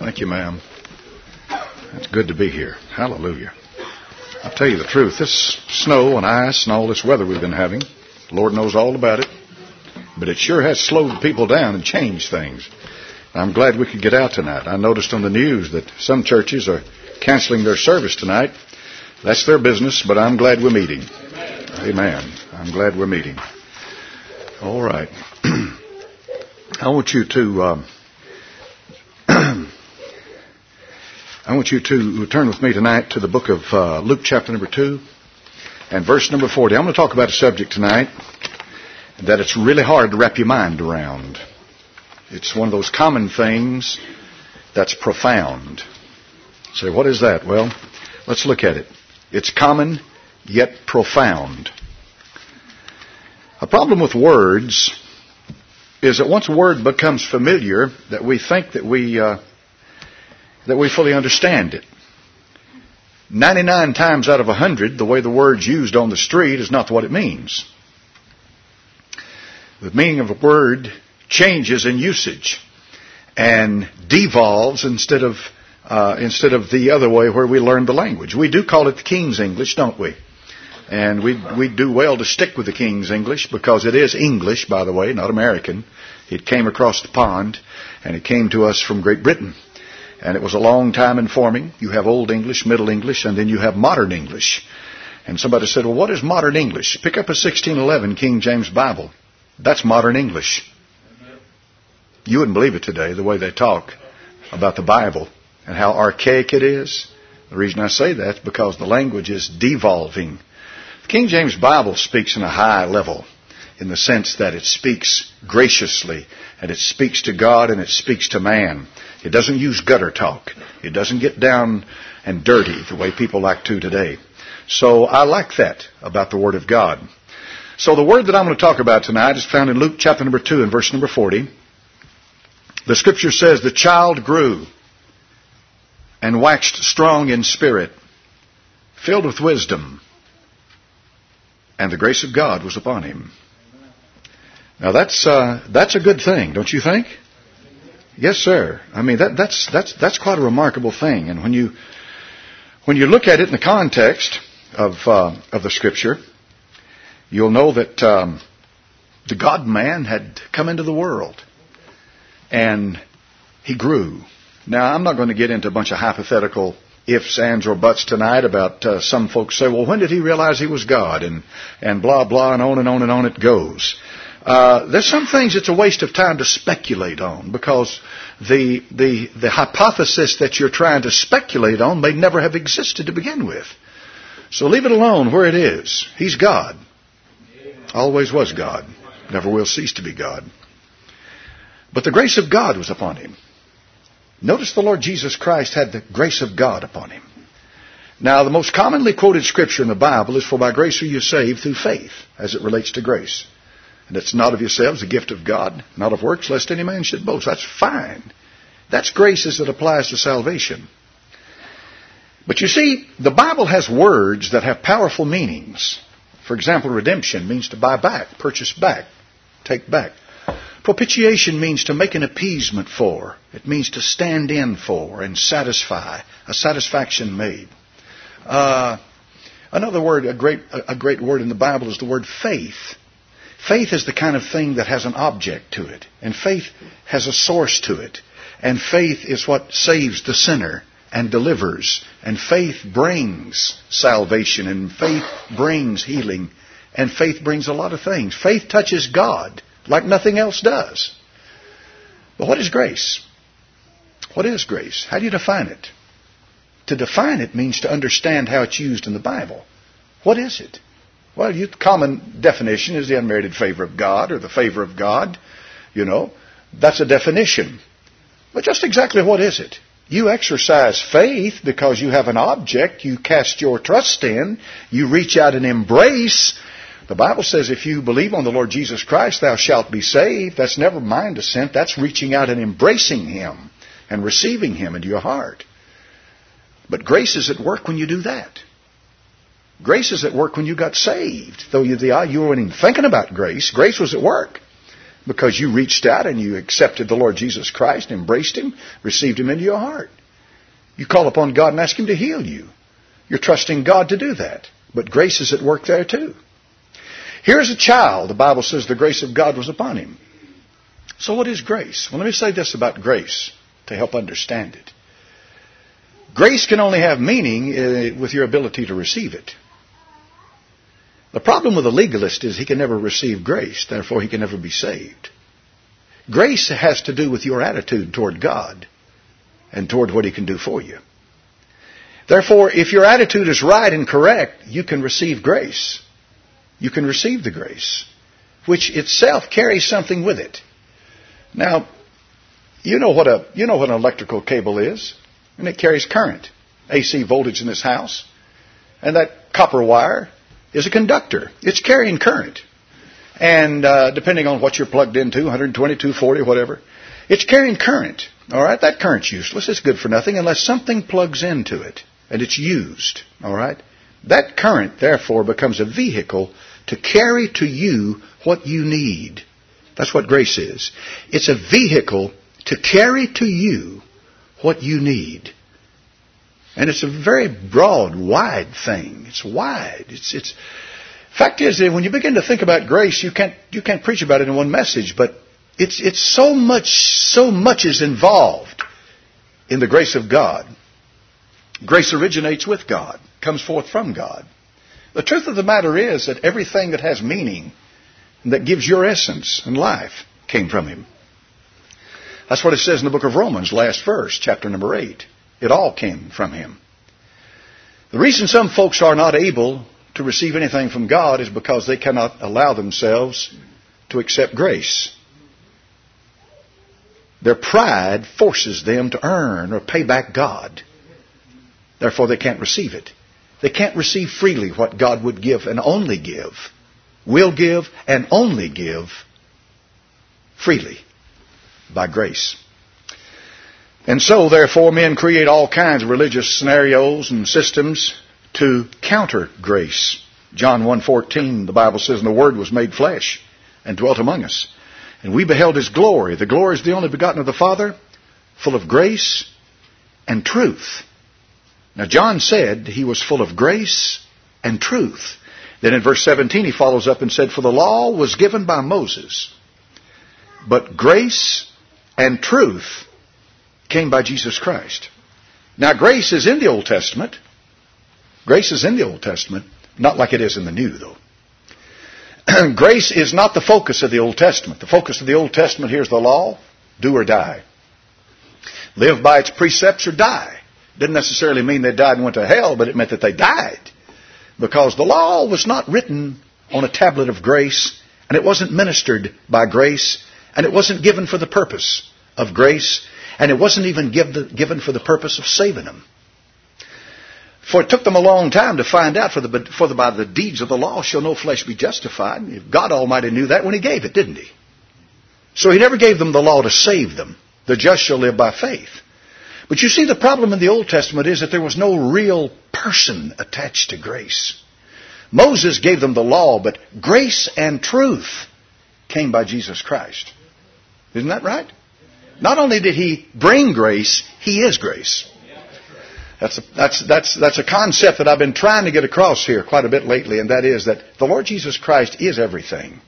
Thank you, ma'am. It's good to be here. Hallelujah. I'll tell you the truth. This snow and ice and all this weather we've been having, the Lord knows all about it. But it sure has slowed people down and changed things. I'm glad we could get out tonight. I noticed on the news that some churches are canceling their service tonight. That's their business, but I'm glad we're meeting. Amen. I'm glad we're meeting. All right. I want you to turn with me tonight to the book of Luke chapter number 2 and verse number 40. I'm going to talk about a subject tonight that it's really hard to wrap your mind around. It's one of those common things that's profound. Say, what is that? Well, let's look at it. It's common yet profound. A problem with words is that once a word becomes familiar, that we think that we fully understand it. 99 times out of 100, the way the word's used on the street is not what it means. The meaning of a word changes in usage and devolves instead of the other way where we learn the language. We do call it the King's English, don't we? And we do well to stick with the King's English because it is English, by the way, not American. It came across the pond and it came to us from Great Britain. And it was a long time in forming. You have Old English, Middle English, and then you have Modern English. And somebody said, well, what is Modern English? Pick up a 1611 King James Bible. That's Modern English. You wouldn't believe it today, the way they talk about the Bible and how archaic it is. The reason I say that is because the language is devolving. The King James Bible speaks in a high level in the sense that it speaks graciously and it speaks to God and it speaks to man. It doesn't use gutter talk. It doesn't get down and dirty the way people like to today. So I like that about the Word of God. So the word that I'm going to talk about tonight is found in Luke chapter number 2 and verse number 40. The Scripture says, the child grew and waxed strong in spirit, filled with wisdom, and the grace of God was upon him. Now that's a good thing, don't you think? Yes, sir. I mean that's quite a remarkable thing. And when you look at it in the context of the Scripture, you'll know that the God-man had come into the world. And he grew. Now, I'm not going to get into a bunch of hypothetical ifs, ands, or buts tonight about some folks say, well, when did he realize he was God? And blah, blah, and on it goes. There's some things it's a waste of time to speculate on because the hypothesis that you're trying to speculate on may never have existed to begin with. So leave it alone where it is. He's God. Always was God. Never will cease to be God. But the grace of God was upon him. Notice the Lord Jesus Christ had the grace of God upon him. Now, the most commonly quoted scripture in the Bible is, for by grace are you saved through faith, as it relates to grace. And it's not of yourselves, a gift of God, not of works, lest any man should boast. That's fine. That's grace as it applies to salvation. But you see, the Bible has words that have powerful meanings. For example, redemption means to buy back, purchase back, take back. Propitiation means to make an appeasement for. It means to stand in for and satisfy, a satisfaction made. Another word, a great word in the Bible is the word faith. Faith is the kind of thing that has an object to it. And faith has a source to it. And faith is what saves the sinner and delivers. And faith brings salvation. And faith brings healing. And faith brings a lot of things. Faith touches God like nothing else does. But what is grace? What is grace? How do you define it? To define it means to understand how it's used in the Bible. What is it? Well, the common definition is the unmerited favor of God or the favor of God. You know, that's a definition. But just exactly what is it? You exercise faith because you have an object you cast your trust in. You reach out and embrace. The Bible says if you believe on the Lord Jesus Christ, thou shalt be saved. That's never mind assent. That's reaching out and embracing Him and receiving Him into your heart. But grace is at work when you do that. Grace is at work when you got saved. Though you weren't even thinking about grace, grace was at work. because you reached out and you accepted the Lord Jesus Christ, embraced Him, received Him into your heart. You call upon God and ask Him to heal you. You're trusting God to do that. But grace is at work there too. Here's a child. The Bible says the grace of God was upon him. So what is grace? Well, let me say this about grace to help understand it. Grace can only have meaning with your ability to receive it. The problem with a legalist is he can never receive grace, therefore he can never be saved. Grace has to do with your attitude toward God and toward what He can do for you. Therefore, if your attitude is right and correct, you can receive grace. You can receive the grace, which itself carries something with it. Now, you know what an electrical cable is, and it carries current, AC voltage in this house, and that copper wire is a conductor. It's carrying current. And depending on what you're plugged into, 120, 240, whatever, it's carrying current. All right? That current's useless. It's good for nothing unless something plugs into it and it's used. All right? That current, therefore, becomes a vehicle to carry to you what you need. That's what grace is. It's a vehicle to carry to you what you need. And it's a very broad, wide thing. It's wide. Fact is that when you begin to think about grace, you can't preach about it in one message, but it's so much is involved in the grace of God. Grace originates with God, comes forth from God. The truth of the matter is that everything that has meaning, that gives your essence and life, came from Him. That's what it says in the book of Romans, last verse, chapter number 8. It all came from Him. The reason some folks are not able to receive anything from God is because they cannot allow themselves to accept grace. Their pride forces them to earn or pay back God. Therefore, they can't receive it. They can't receive freely what God would give and only give, will give and only give freely by grace. And so, therefore, men create all kinds of religious scenarios and systems to counter grace. John 1:14, the Bible says, "And the Word was made flesh and dwelt among us. And we beheld His glory. The glory is the only begotten of the Father, full of grace and truth." Now, John said He was full of grace and truth. Then in verse 17 he follows up and said, "For the law was given by Moses, but grace and truth came by Jesus Christ." Now, grace is in the Old Testament. Grace is in the Old Testament, not like it is in the New, though. Grace is not the focus of the Old Testament. The focus of the Old Testament, here's the law: do or die. Live by its precepts or die. Didn't necessarily mean they died and went to hell, but it meant that they died. Because the law was not written on a tablet of grace, and it wasn't ministered by grace, and it wasn't given for the purpose of grace, and it wasn't even given for the purpose of saving them. For it took them a long time to find out, for by the deeds of the law shall no flesh be justified. God Almighty knew that when He gave it, didn't He? So He never gave them the law to save them. The just shall live by faith. But you see, the problem in the Old Testament is that there was no real person attached to grace. Moses gave them the law, but grace and truth came by Jesus Christ. Isn't that right? Not only did He bring grace, He is grace. That's a concept that I've been trying to get across here quite a bit lately, and that is that the Lord Jesus Christ is everything.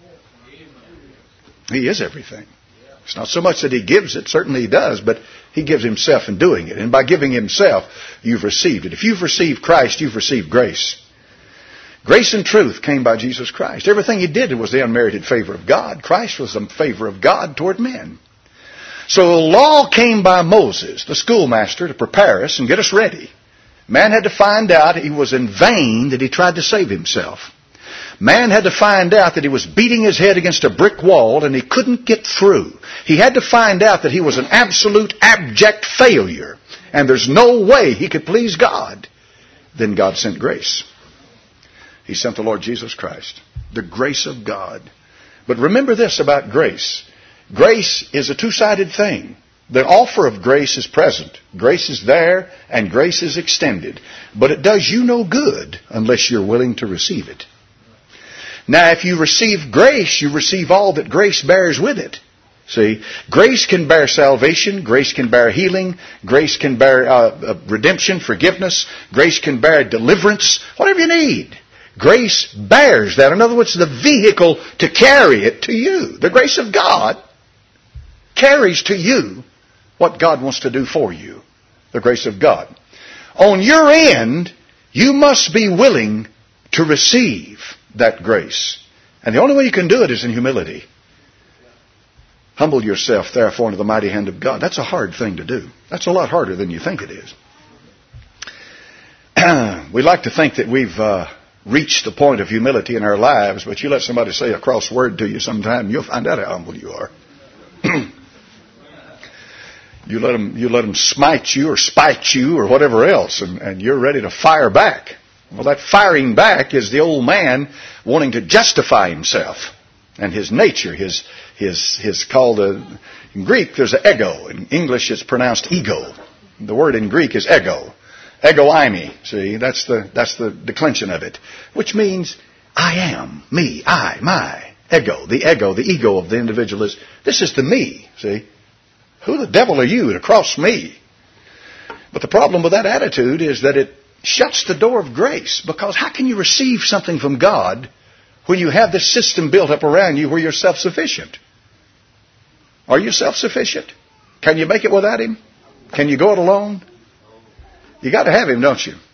He is everything. It's not so much that He gives it, certainly He does, but He gives Himself in doing it. And by giving Himself, you've received it. If you've received Christ, you've received grace. Grace and truth came by Jesus Christ. Everything He did was the unmerited favor of God. Christ was the favor of God toward men. So the law came by Moses, the schoolmaster, to prepare us and get us ready. Man had to find out it was in vain that he tried to save himself. Man had to find out that he was beating his head against a brick wall and he couldn't get through. He had to find out that he was an absolute, abject failure and there's no way he could please God. Then God sent grace. He sent the Lord Jesus Christ, the grace of God. But remember this about grace. Grace is a two-sided thing. The offer of grace is present. Grace is there and grace is extended. But it does you no good unless you're willing to receive it. Now, if you receive grace, you receive all that grace bears with it. See, grace can bear salvation, grace can bear healing, grace can bear redemption, forgiveness, grace can bear deliverance, whatever you need. Grace bears that. In other words, the vehicle to carry it to you. The grace of God carries to you what God wants to do for you. The grace of God. On your end, you must be willing to receive that grace. And the only way you can do it is in humility. Humble yourself, therefore, into the mighty hand of God. That's a hard thing to do. That's a lot harder than you think it is. We like to think that we've reached the point of humility in our lives, but you let somebody say a cross word to you sometime, you'll find out how humble you are. You let them smite you or spite you or whatever else, and you're ready to fire back. Well, that firing back is the old man wanting to justify himself and his nature, his called in Greek there's an ego. In English it's pronounced ego. The word in Greek is ego. Egoimi. See, that's the declension of it, which means I am, me, I, my. Ego, the ego of the individual is, this is the me, see. Who the devil are you to cross me? But the problem with that attitude is that it shuts the door of grace, because how can you receive something from God when you have this system built up around you where you're self-sufficient? Are you self-sufficient? Can you make it without Him? Can you go it alone? You got to have Him, don't you?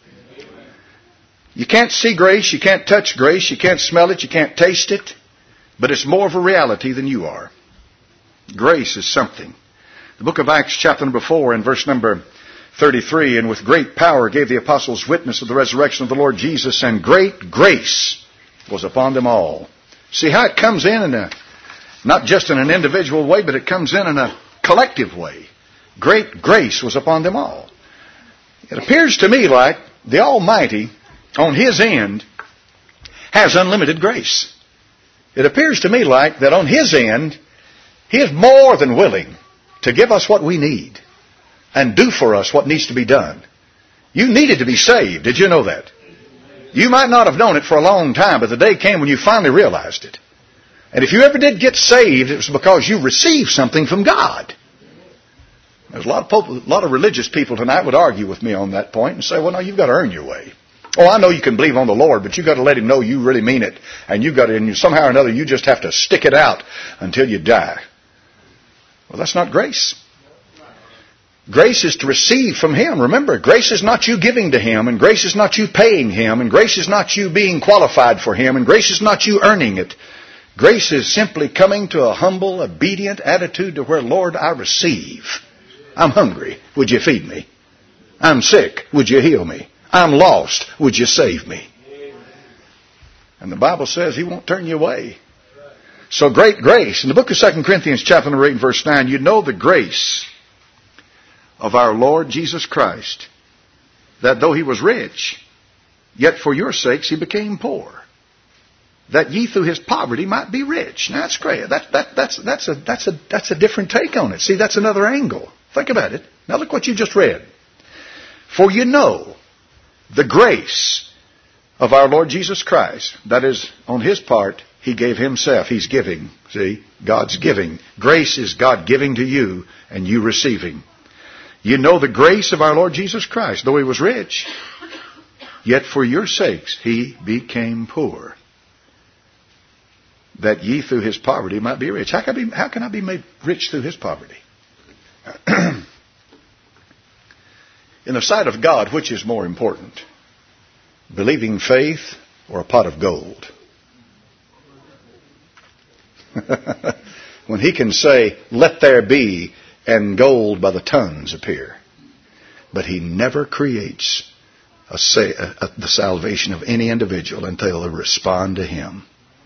You can't see grace, you can't touch grace, you can't smell it, you can't taste it, but it's more of a reality than you are. Grace is something. The book of Acts, chapter number 4, and verse number 33, and with great power gave the apostles witness of the resurrection of the Lord Jesus, and great grace was upon them all. See how it comes in not just in an individual way, but it comes in a collective way. Great grace was upon them all. It appears to me like the Almighty, on His end, has unlimited grace. It appears to me like that on His end, He is more than willing to give us what we need and do for us what needs to be done. You needed to be saved. Did you know that? You might not have known it for a long time, but the day came when you finally realized it. And if you ever did get saved, it was because you received something from God. There's a lot of religious people tonight would argue with me on that point and say, well, no, you've got to earn your way. Oh, I know you can believe on the Lord, but you've got to let Him know you really mean it. And you've got to, and somehow or another, you just have to stick it out until you die. Well, that's not grace. Grace is to receive from Him. Remember, grace is not you giving to Him, and grace is not you paying Him, and grace is not you being qualified for Him, and grace is not you earning it. Grace is simply coming to a humble, obedient attitude to where, Lord, I receive. I'm hungry. Would you feed me? I'm sick. Would you heal me? I'm lost. Would you save me? And the Bible says He won't turn you away. So great grace. In the book of 2 Corinthians chapter 8 and verse 9, you know the grace of our Lord Jesus Christ, that though He was rich, yet for your sakes He became poor, that ye through His poverty might be rich. Now that's great. That's a different take on it. See, that's another angle. Think about it. Now look what you just read. For you know the grace of our Lord Jesus Christ, that is, on His part, He gave Himself. He's giving. See? God's giving. Grace is God giving to you and you receiving. You know the grace of our Lord Jesus Christ. Though He was rich, yet for your sakes He became poor, that ye through His poverty might be rich. How can I be made rich through His poverty? In the sight of God, which is more important? Believing faith or a pot of gold? When He can say, let there be, and gold by the tons appear. But He never creates the salvation of any individual until they respond to Him.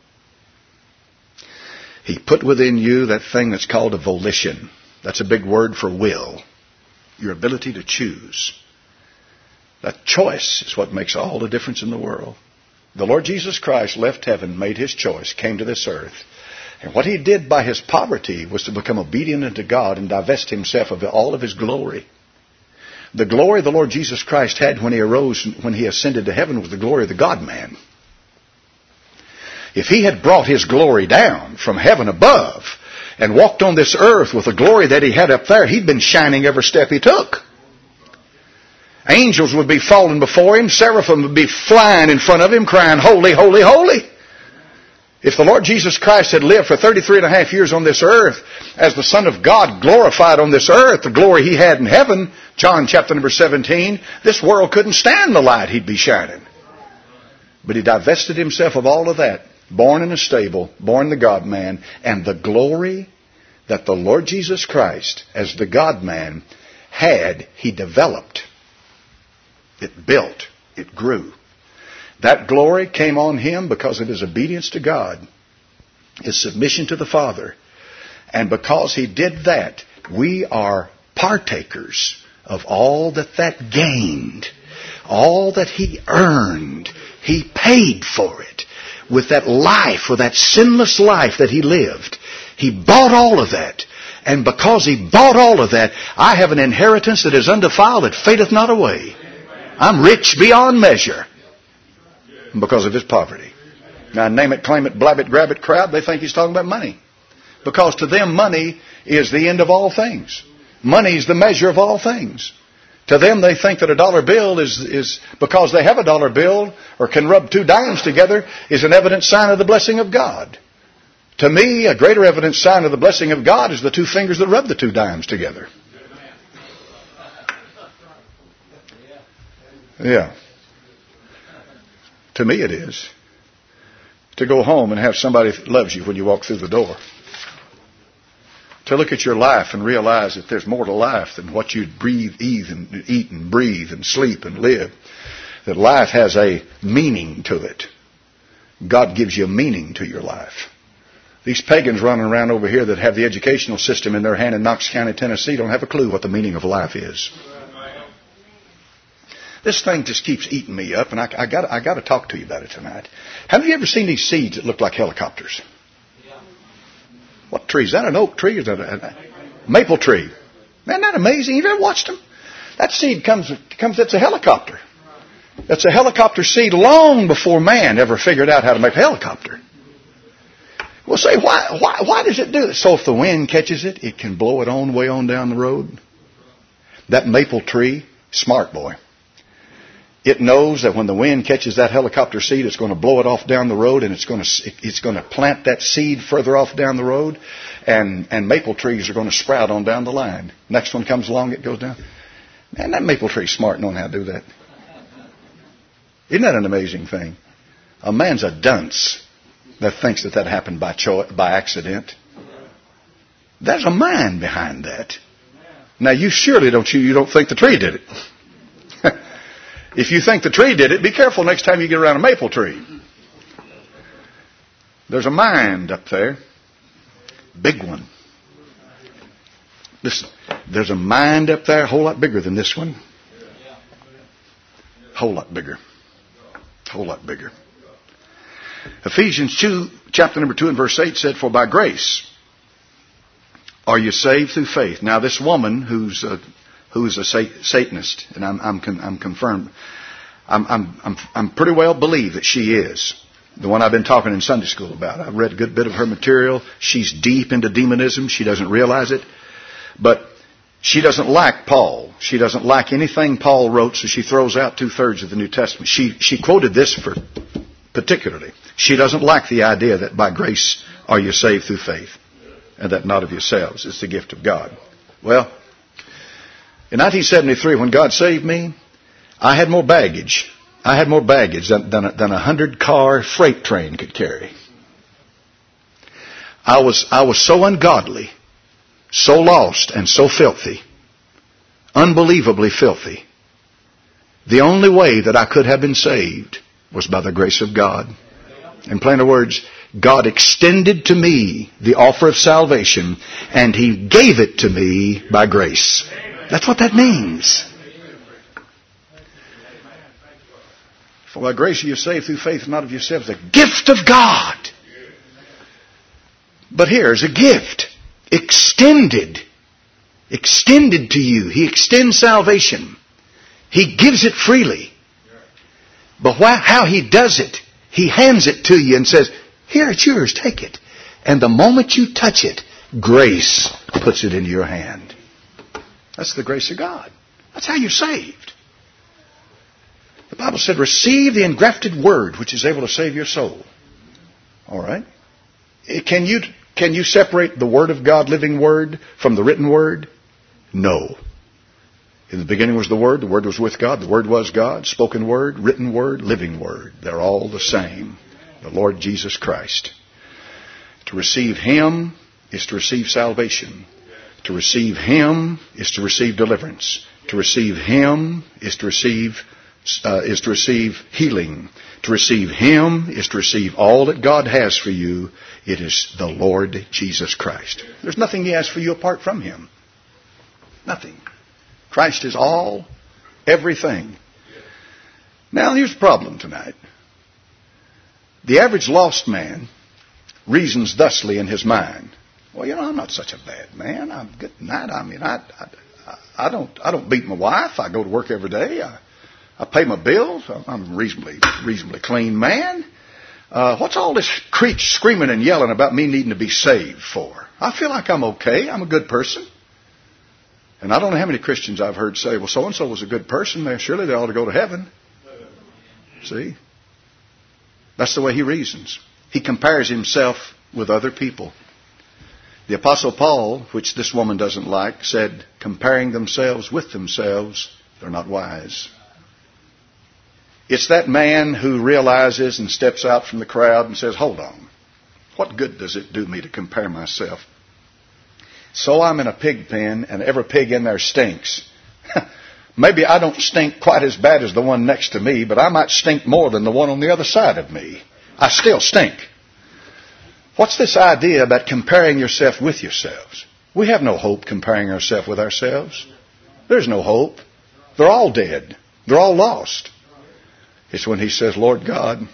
He put within you that thing that's called a volition. That's a big word for will. Your ability to choose. That choice is what makes all the difference in the world. The Lord Jesus Christ left heaven, made His choice, came to this earth. And what He did by His poverty was to become obedient unto God and divest Himself of all of His glory. The glory the Lord Jesus Christ had when He arose, when He ascended to heaven, was the glory of the God-man. If He had brought His glory down from heaven above and walked on this earth with the glory that He had up there, He'd been shining every step He took. Angels would be falling before Him. Seraphim would be flying in front of Him crying, holy, holy, holy. If the Lord Jesus Christ had lived for 33 and a half years on this earth as the Son of God glorified on this earth, the glory He had in heaven, John chapter number 17, this world couldn't stand the light He'd be shining. But He divested Himself of all of that, born in a stable, born the God-man, and the glory that the Lord Jesus Christ, as the God-man, had, He developed. It built. It grew. That glory came on Him because of His obedience to God, His submission to the Father. And because He did that, we are partakers of all that gained, all that He earned. He paid for it with that life, with that sinless life that He lived. He bought all of that. And because He bought all of that, I have an inheritance that is undefiled, that fadeth not away. I'm rich beyond measure because of His poverty. Now, name it, claim it, blab it, grab it crowd, they think He's talking about money. Because to them, money is the end of all things. Money is the measure of all things. To them, they think that a dollar bill is because they have a dollar bill or can rub two dimes together, is an evident sign of the blessing of God. To me, a greater evident sign of the blessing of God is the two fingers that rub the two dimes together. Yeah. To me it is. To go home and have somebody that loves you when you walk through the door. To look at your life and realize that there's more to life than what you breathe, eat and breathe and sleep and live. That life has a meaning to it. God gives you a meaning to your life. These pagans running around over here that have the educational system in their hand in Knox County, Tennessee, don't have a clue what the meaning of life is. This thing just keeps eating me up, and I got to talk to you about it tonight. Have you ever seen these seeds that look like helicopters? Yeah. What tree? Is that an oak tree? Is that a maple tree? Isn't that amazing? You've ever watched them? That seed comes. It's a helicopter. That's a helicopter seed long before man ever figured out how to make a helicopter. Well, say why does it do this? So if the wind catches it, it can blow it on way on down the road. That maple tree, smart boy. It knows that when the wind catches that helicopter seed, it's going to blow it off down the road, and it's going to plant that seed further off down the road, and maple trees are going to sprout on down the line. Next one comes along, it goes down. Man, that maple tree's smart knowing how to do that. Isn't that an amazing thing? A man's a dunce that thinks that happened by accident. There's a mind behind that. Now, you surely don't think the tree did it. If you think the tree did it, be careful next time you get around a maple tree. There's a mind up there. Big one. Listen, there's a mind up there a whole lot bigger than this one. Whole lot bigger. Whole lot bigger. Ephesians 2, chapter number 2 and verse 8 said, "For by grace are you saved through faith." Now this woman who's a Satanist, and I'm confirmed. I'm pretty well believe that she is the one I've been talking in Sunday school about. I've read a good bit of her material. She's deep into demonism. She doesn't realize it, but she doesn't like Paul. She doesn't like anything Paul wrote, so she throws out 2/3 of the New Testament. She quoted this for particularly. She doesn't like the idea that by grace are you saved through faith, and that not of yourselves. It's the gift of God. Well, in 1973, when God saved me, I had more baggage. I had more baggage than a 100-car freight train could carry. I was so ungodly, so lost, and so filthy, unbelievably filthy. The only way that I could have been saved was by the grace of God. In plainer words, God extended to me the offer of salvation, and He gave it to me by grace. That's what that means. For by grace are you saved through faith, not of yourselves, the gift of God. But here's a gift. Extended to you. He extends salvation. He gives it freely. But how He does it, He hands it to you and says, Here, it's yours. Take it. And the moment you touch it, grace puts it into your hand. That's the grace of God. That's how you're saved. The Bible said, receive the engrafted word which is able to save your soul. All right? Can you separate the Word of God, living Word, from the written Word? No. In the beginning was the Word was with God, the Word was God, spoken Word, written Word, living Word. They're all the same. The Lord Jesus Christ. To receive Him is to receive salvation. To receive Him is to receive deliverance. To receive Him is to receive healing. To receive Him is to receive all that God has for you. It is the Lord Jesus Christ. There's nothing He has for you apart from Him. Nothing. Christ is all, everything. Now here's the problem tonight. The average lost man reasons thusly in his mind. Well, I'm not such a bad man. I'm good tonight. I mean, I don't beat my wife. I go to work every day. I pay my bills. I'm a reasonably clean man. What's all this screaming and yelling about me needing to be saved for? I feel like I'm okay. I'm a good person. And I don't know how many Christians I've heard say, well, so-and-so was a good person. Surely they ought to go to heaven. See? That's the way he reasons. He compares himself with other people. The Apostle Paul, which this woman doesn't like, said, comparing themselves with themselves, they're not wise. It's that man who realizes and steps out from the crowd and says, hold on. What good does it do me to compare myself? So I'm in a pig pen and every pig in there stinks. Maybe I don't stink quite as bad as the one next to me, but I might stink more than the one on the other side of me. I still stink. What's this idea about comparing yourself with yourselves? We have no hope comparing ourselves with ourselves. There's no hope. They're all dead. They're all lost. It's when he says, Lord God,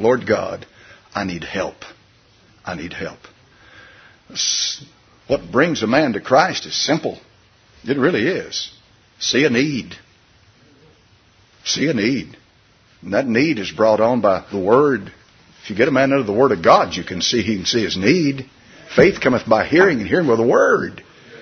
I need help. I need help. What brings a man to Christ is simple. It really is. See a need. See a need. And that need is brought on by the Word. If you get a man under the Word of God, he can see his need. Faith cometh by hearing, and hearing with the Word.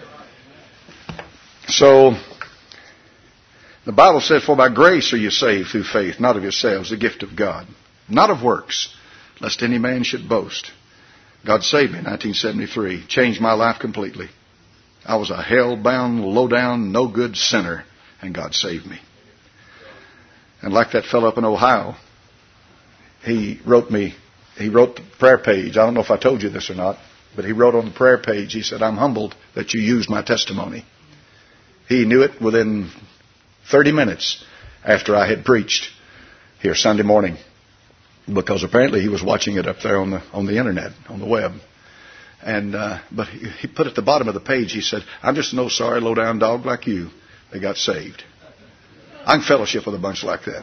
So, the Bible says, for by grace are you saved through faith, not of yourselves, the gift of God. Not of works, lest any man should boast. God saved me in 1973. Changed my life completely. I was a hell-bound, low-down, no-good sinner, and God saved me. And like that fellow up in Ohio, he wrote the prayer page. I don't know if I told you this or not, but he wrote on the prayer page, he said, I'm humbled that you used my testimony. He knew it within 30 minutes after I had preached here Sunday morning, because apparently he was watching it up there on the internet, on the web. And but he put at the bottom of the page, he said, I'm just an old sorry low-down dog like you. They got saved. I can fellowship with a bunch like that.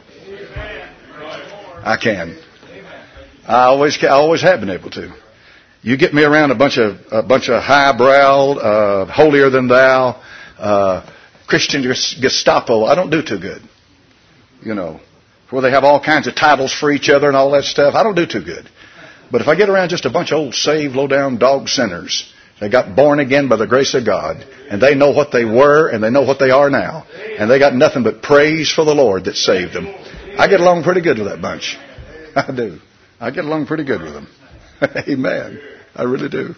I can. I always have been able to. You get me around a bunch of highbrow, holier than thou, Christian Gestapo. I don't do too good. Where they have all kinds of titles for each other and all that stuff. I don't do too good. But if I get around just a bunch of old saved, low-down dog sinners, they got born again by the grace of God, and they know what they were and they know what they are now, and they got nothing but praise for the Lord that saved them. I get along pretty good with that bunch. I do. I get along pretty good with them. Amen. I really do.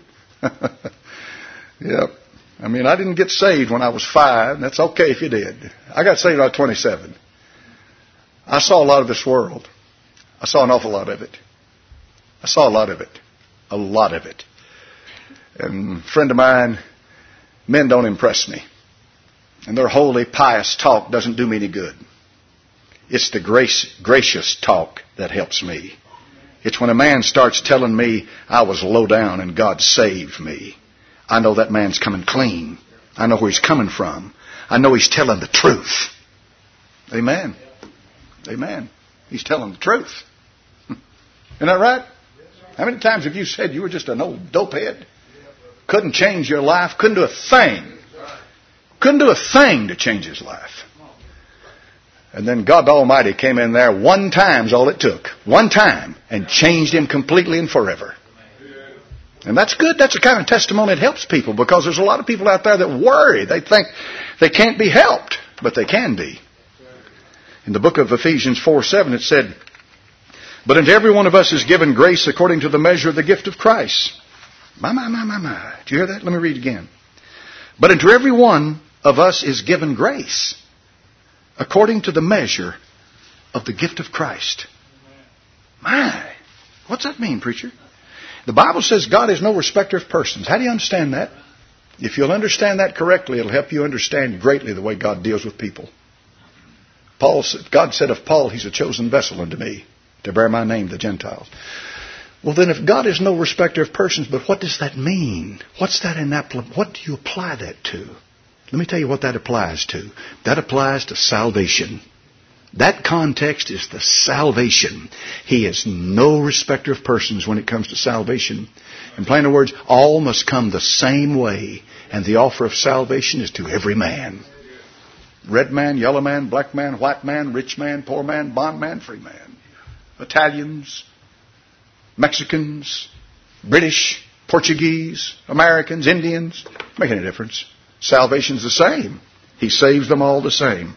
Yep. I mean, I didn't get saved when I was 5. That's okay if you did. I got saved when I was 27. I saw a lot of this world. I saw an awful lot of it. I saw a lot of it. A lot of it. And a friend of mine, men don't impress me. And their holy, pious talk doesn't do me any good. It's the gracious talk that helps me. It's when a man starts telling me I was low down and God saved me. I know that man's coming clean. I know where he's coming from. I know he's telling the truth. Amen. Amen. He's telling the truth. Isn't that right? How many times have you said you were just an old dopehead? Couldn't change your life. Couldn't do a thing. Couldn't do a thing to change his life. And then God Almighty came in there one time's all it took. One time. And changed him completely and forever. And that's good. That's the kind of testimony that helps people, because there's a lot of people out there that worry. They think they can't be helped, but they can be. In the book of Ephesians 4:7 it said, "But unto every one of us is given grace according to the measure of the gift of Christ." My. Did you hear that? Let me read again. "But unto every one of us is given grace according to the measure of the gift of Christ." My. What's that mean, preacher? The Bible says God is no respecter of persons. How do you understand that? If you'll understand that correctly, it'll help you understand greatly the way God deals with people. God said of Paul, "He's a chosen vessel unto me to bear my name to the Gentiles." Well, then if God is no respecter of persons, but what does that mean? What's that in that? What do you apply that to? Let me tell you what that applies to. That applies to salvation. That context is the salvation. He is no respecter of persons when it comes to salvation. In plainer words, all must come the same way, and the offer of salvation is to every man. Red man, yellow man, black man, white man, rich man, poor man, bond man, free man. Italians, Mexicans, British, Portuguese, Americans, Indians. Make any difference. Salvation's the same. He saves them all the same.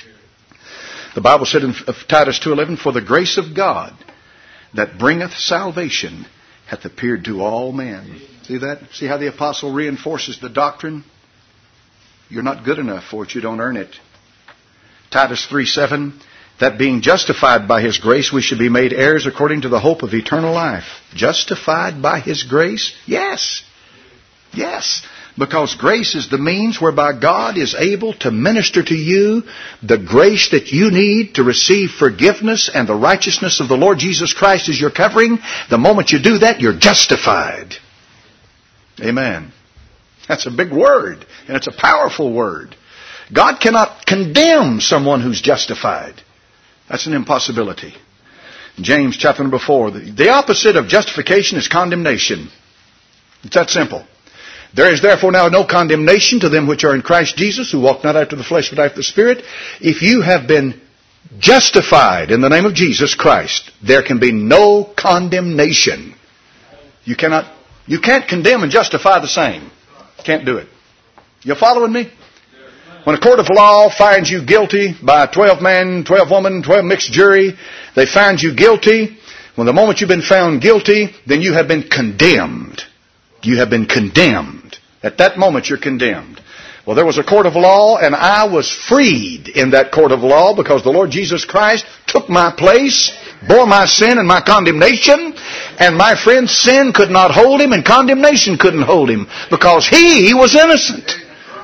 The Bible said in Titus 2:11, "For the grace of God that bringeth salvation hath appeared to all men." See that? See how the apostle reinforces the doctrine? You're not good enough for it. You don't earn it. Titus 3:7, "That being justified by His grace, we should be made heirs according to the hope of eternal life." Justified by His grace? Yes. Yes. Because grace is the means whereby God is able to minister to you the grace that you need to receive forgiveness, and the righteousness of the Lord Jesus Christ is your covering. The moment you do that, you're justified. Amen. That's a big word, and it's a powerful word. God cannot condemn someone who's justified. That's an impossibility. James chapter number 4, the opposite of justification is condemnation. It's that simple. "There is therefore now no condemnation to them which are in Christ Jesus, who walk not after the flesh but after the Spirit." If you have been justified in the name of Jesus Christ, there can be no condemnation. You can't condemn and justify the same. Can't do it. You following me? When a court of law finds you guilty by a 12-man, 12-woman, 12 mixed jury, they find you guilty. When the moment you've been found guilty, then you have been condemned. You have been condemned. At that moment you're condemned. Well, there was a court of law, and I was freed in that court of law because the Lord Jesus Christ took my place, bore my sin and my condemnation, and my friend, sin could not hold him and condemnation couldn't hold him because he was innocent.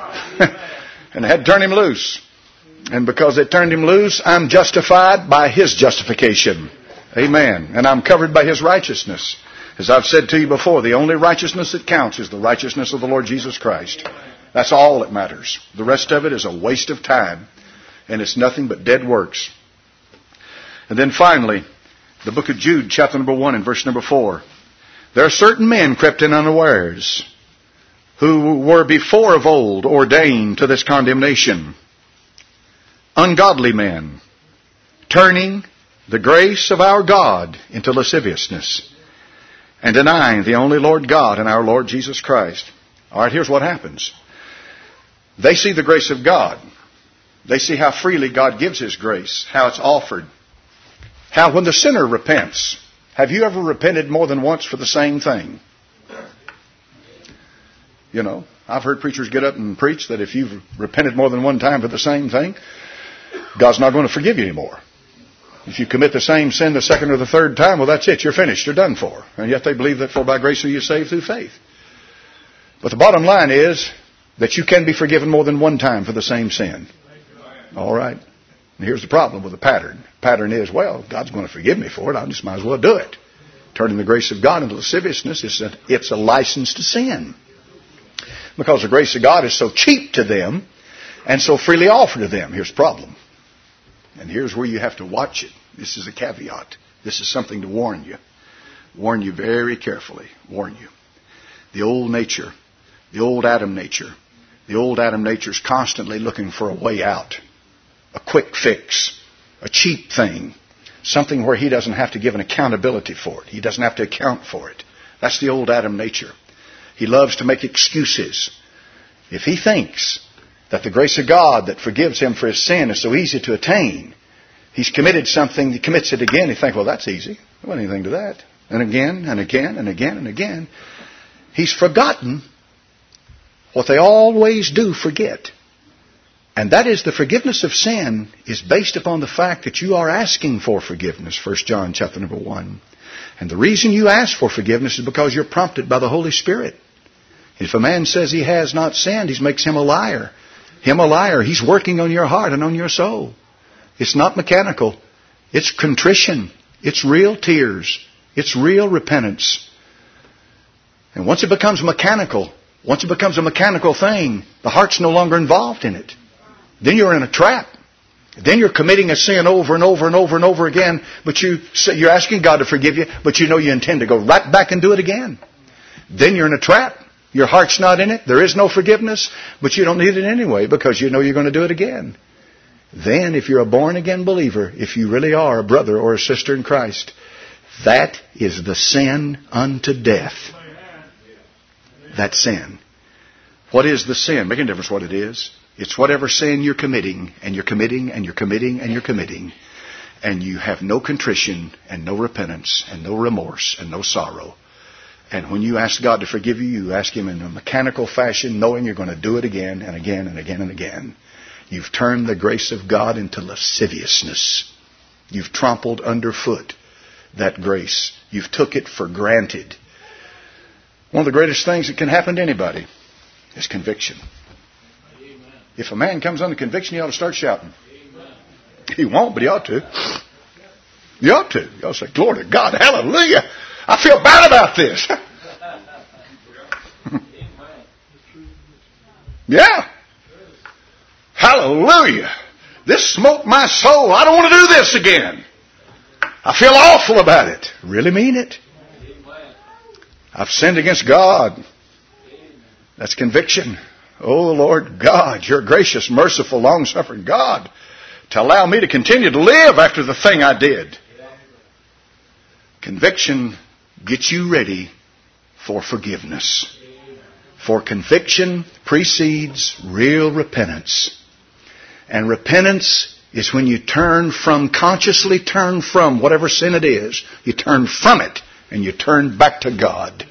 And they had to turn him loose. And because they turned him loose, I'm justified by His justification. Amen. And I'm covered by His righteousness. As I've said to you before, the only righteousness that counts is the righteousness of the Lord Jesus Christ. That's all that matters. The rest of it is a waste of time, and it's nothing but dead works. And then finally, the book of Jude, chapter number 1 and verse number 4. "There are certain men crept in unawares, who were before of old ordained to this condemnation. Ungodly men, turning the grace of our God into lasciviousness, and denying the only Lord God and our Lord Jesus Christ." All right, here's what happens. They see the grace of God. They see how freely God gives His grace, how it's offered. How when the sinner repents, have you ever repented more than once for the same thing? You know, I've heard preachers get up and preach that if you've repented more than one time for the same thing, God's not going to forgive you anymore. If you commit the same sin the second or the third time, well, that's it. You're finished. You're done for. And yet they believe that for by grace are you saved through faith. But the bottom line is that you can be forgiven more than one time for the same sin. All right. And here's the problem with the pattern. The pattern is, well, God's going to forgive me for it. I just might as well do it. Turning the grace of God into lasciviousness, it's a license to sin. Because the grace of God is so cheap to them and so freely offered to them. Here's the problem. And here's where you have to watch it. This is a caveat. This is something to warn you. Warn you very carefully. Warn you. The old nature, the old Adam nature. The old Adam nature is constantly looking for a way out. A quick fix. A cheap thing. Something where he doesn't have to give an accountability for it. He doesn't have to account for it. That's the old Adam nature. He loves to make excuses. If he thinks that the grace of God that forgives him for his sin is so easy to attain, he's committed something, he commits it again, he thinks, well, that's easy. There wasn't anything to that. And again, and again, and again, and again. He's forgotten what they always do forget. And that is the forgiveness of sin is based upon the fact that you are asking for forgiveness, 1 John chapter number 1. And the reason you ask for forgiveness is because you're prompted by the Holy Spirit. If a man says he has not sinned, he makes him a liar. Him a liar. He's working on your heart and on your soul. It's not mechanical. It's contrition. It's real tears. It's real repentance. And once it becomes mechanical, once it becomes a mechanical thing, the heart's no longer involved in it. Then you're in a trap. Then you're committing a sin over and over and over and over again, but you're asking God to forgive you, but you know you intend to go right back and do it again. Then you're in a trap. Your heart's not in it. There is no forgiveness, but you don't need it anyway because you know you're going to do it again. Then if you're a born-again believer, if you really are a brother or a sister in Christ, that is the sin unto death. That sin. What is the sin? Make a difference what it is. It's whatever sin you're committing, and you're committing, and you're committing, and you're committing, and you have no contrition, and no repentance, and no remorse, and no sorrow. And when you ask God to forgive you, you ask Him in a mechanical fashion, knowing you're going to do it again, and again, and again, and again. You've turned the grace of God into lasciviousness. You've trampled underfoot that grace. You've took it for granted. One of the greatest things that can happen to anybody is conviction. Amen. If a man comes under conviction, he ought to start shouting. Amen. He won't, but he ought to. He ought to. He ought to say, glory to God, hallelujah. I feel bad about this. Yeah. Hallelujah. This smoked my soul. I don't want to do this again. I feel awful about it. Really mean it. I've sinned against God. That's conviction. Oh, Lord God, you're gracious, merciful, long-suffering God to allow me to continue to live after the thing I did. Conviction gets you ready for forgiveness. For conviction precedes real repentance. And repentance is when you consciously turn from whatever sin it is. You turn from it and you turn back to God.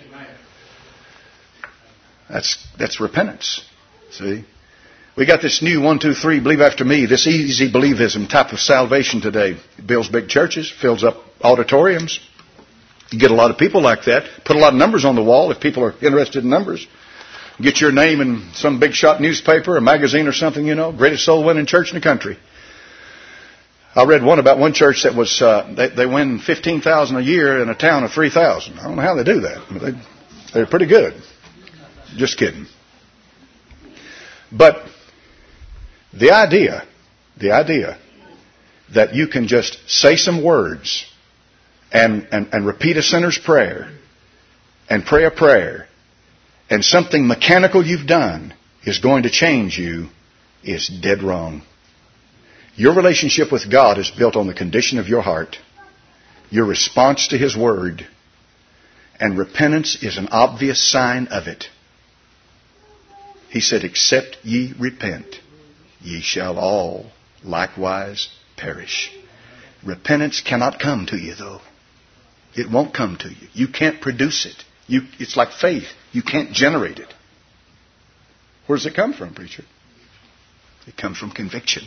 That's repentance. See? We got this new 1, 2, 3, believe after me, this easy believism type of salvation today. It builds big churches, fills up auditoriums. You get a lot of people like that. Put a lot of numbers on the wall if people are interested in numbers. Get your name in some big shot newspaper or magazine or something, greatest soul winning church in the country. I read one about one church that was, they win 15,000 a year in a town of 3,000. I don't know how they do that, but they're pretty good. Just kidding. But the idea that you can just say some words and repeat a sinner's prayer and pray a prayer and something mechanical you've done is going to change you is dead wrong. Your relationship with God is built on the condition of your heart, your response to His Word, and repentance is an obvious sign of it. He said, except ye repent, ye shall all likewise perish. Repentance cannot come to you, though. It won't come to you. You can't produce it. It's like faith. You can't generate it. Where does it come from, preacher? It comes from conviction.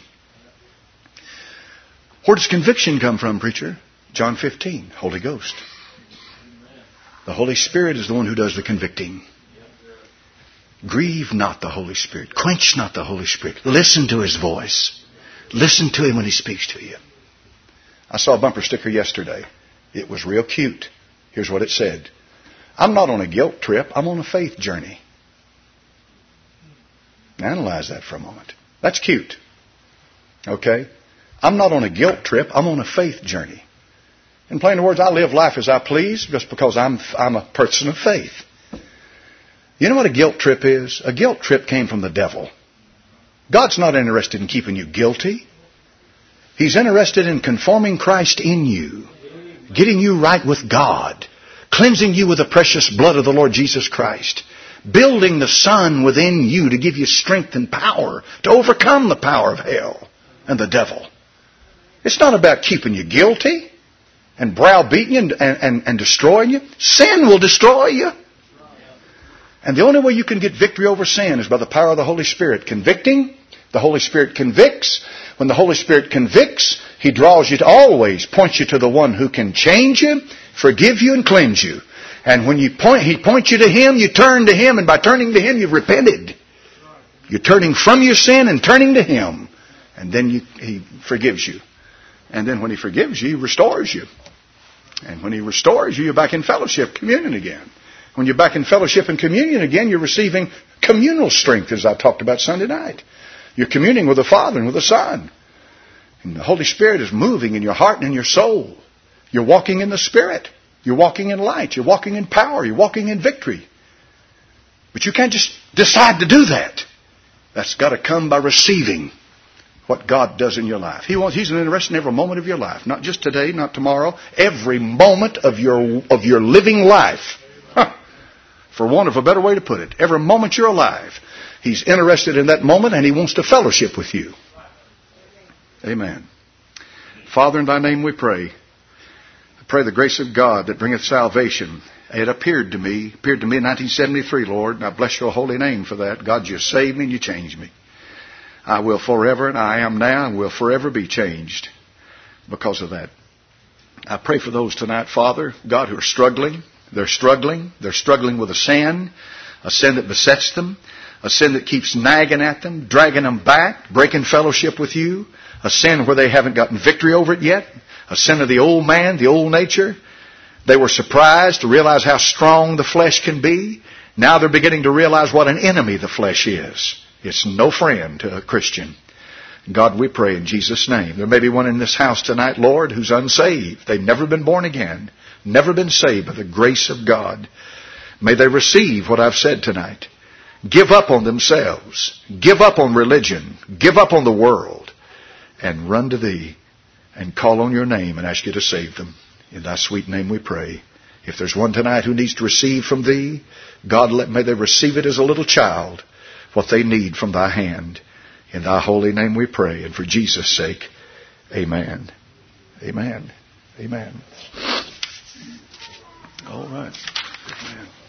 Where does conviction come from, preacher? John 15, Holy Ghost. The Holy Spirit is the one who does the convicting. Grieve not the Holy Spirit. Quench not the Holy Spirit. Listen to His voice. Listen to Him when He speaks to you. I saw a bumper sticker yesterday. It was real cute. Here's what it said. I'm not on a guilt trip. I'm on a faith journey. Analyze that for a moment. That's cute. Okay? I'm not on a guilt trip. I'm on a faith journey. In plain words, I live life as I please just because I'm a person of faith. You know what a guilt trip is? A guilt trip came from the devil. God's not interested in keeping you guilty. He's interested in conforming Christ in you, getting you right with God, cleansing you with the precious blood of the Lord Jesus Christ, building the Son within you to give you strength and power to overcome the power of hell and the devil. It's not about keeping you guilty and browbeating you and destroying you. Sin will destroy you. And the only way you can get victory over sin is by the power of the Holy Spirit convicting. The Holy Spirit convicts. When the Holy Spirit convicts, He draws you to always point you to the one who can change you, forgive you, and cleanse you. And when He points you to Him, you turn to Him, and by turning to Him, you've repented. You're turning from your sin and turning to Him. And then He forgives you. And then when He forgives you, He restores you. And when He restores you, you're back in fellowship, communion again. When you're back in fellowship and communion again, you're receiving communal strength, as I talked about Sunday night. You're communing with the Father and with the Son. And the Holy Spirit is moving in your heart and in your soul. You're walking in the Spirit. You're walking in light. You're walking in power. You're walking in victory. But you can't just decide to do that. That's got to come by receiving what God does in your life. He's interested in every moment of your life. Not just today, not tomorrow. Every moment of your living life. For want of a better way to put it. Every moment you're alive. He's interested in that moment, and He wants to fellowship with you. Amen. Father, in Thy name we pray. I pray the grace of God that bringeth salvation. It appeared to me in 1973, Lord, and I bless Your holy name for that. God, You saved me and You changed me. I will forever, and I am now, and will forever be changed because of that. I pray for those tonight, Father, God, who are struggling. They're struggling with a sin that besets them, a sin that keeps nagging at them, dragging them back, breaking fellowship with You, a sin where they haven't gotten victory over it yet, a sin of the old man, the old nature. They were surprised to realize how strong the flesh can be. Now they're beginning to realize what an enemy the flesh is. It's no friend to a Christian. God, we pray in Jesus' name. There may be one in this house tonight, Lord, who's unsaved. They've never been born again. Never been saved by the grace of God. May they receive what I've said tonight. Give up on themselves. Give up on religion. Give up on the world. And run to Thee and call on Your name and ask You to save them. In Thy sweet name we pray. If there's one tonight who needs to receive from Thee, God, may they receive it as a little child, what they need from Thy hand. In Thy holy name we pray. And for Jesus' sake, amen. Amen. Amen. All right. Amen.